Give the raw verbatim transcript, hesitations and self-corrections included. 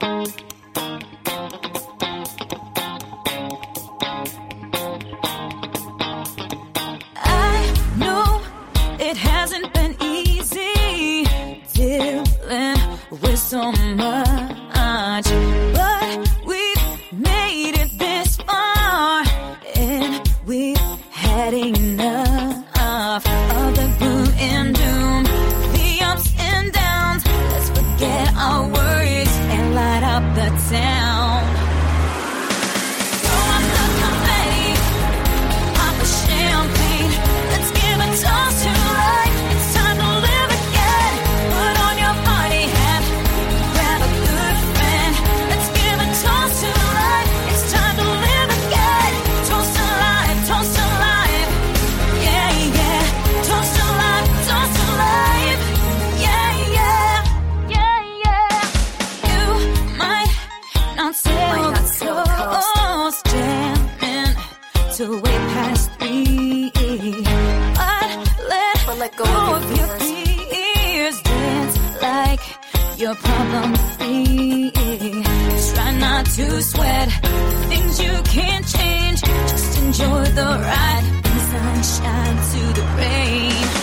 I know it hasn't been easy dealing with so much, but we've made it this far, and we've had enough of the gloom and doom, the ups and downs. Let's forget our worries and light up the town. Throw up the confetti, pop a champagne. Let's give a toast to life. It's time to live again. Put on your party hat, grab a good friend. Let's give a toast to life. It's time to live again. Toast to life, toast to life. Yeah, yeah. Toast to life, toast to life. Yeah, yeah. Yeah, yeah. You might not sail the coast, jamming to way past three. But let, but let go, go of your fears. Dance like you're problem free. Try not to sweat things you can't change. Just enjoy the ride from sunshine to the rain.